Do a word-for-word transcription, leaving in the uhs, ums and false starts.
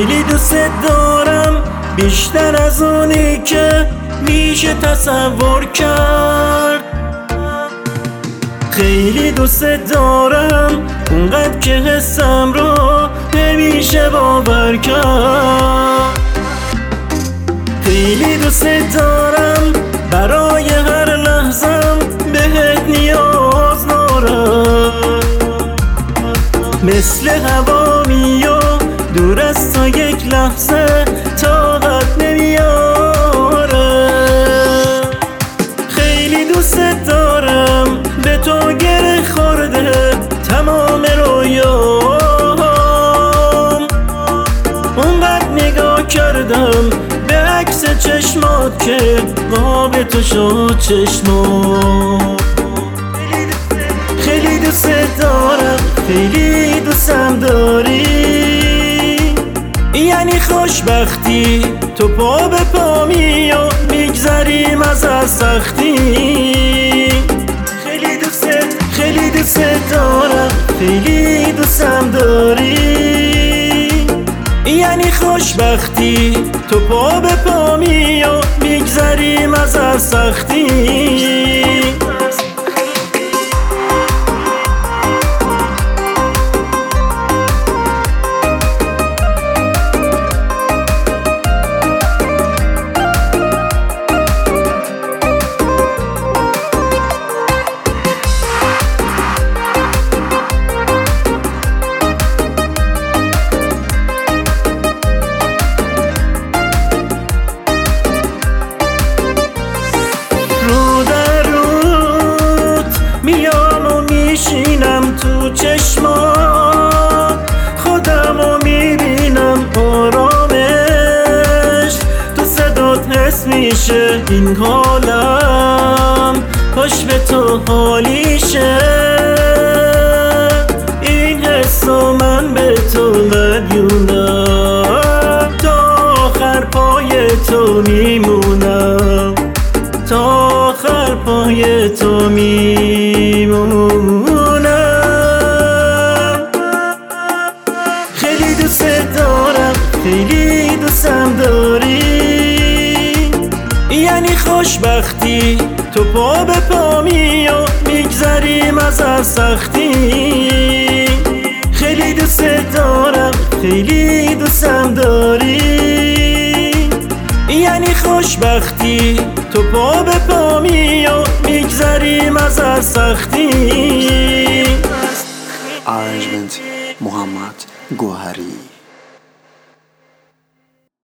خیلی دوست دارم، بیشتر از اونی که میشه تصور کرد. خیلی دوست دارم اونقدر که حسم رو نمیشه باور کرد. خیلی دوست دارم، برای هر لحظم بهت نیاز دارم. مثل هوامی و دور از تا یک لحظه طاقت نمیاره. خیلی دوست دارم، به تو گره خورده تمام رویام. اونقدر نگاه کردم به عکس چشمات که قاب تو شد چشمام. خیلی دوست دارم، خیلی دوستم داری، یعنی خوشبختی تو پا به پا می و میگذریم از از سختی. خیلی دوست خیلی دوست دارم، خیلی دوستم داری، یعنی خوشبختی تو پا به پا می و میگذریم از از سختی. میشینم تو چشمات، خودمو میبینم آرامش، تو صدات حس میشه این حالم، کاش به تو حالیشه. این حسو من به تو مدیونم، تا آخر پای تو میمونم، تا آخر پای تو میمونم. خیلی دوست دارم، خیلی دوستم داری، یعنی خوشبختی تو پا به پا می و میگذریم از از سختی. خیلی دوست دارم، خیلی دوستم داری، یعنی خوشبختی تو پا به پا می و میگذریم از از سختی. Arrangement محمد گوهری.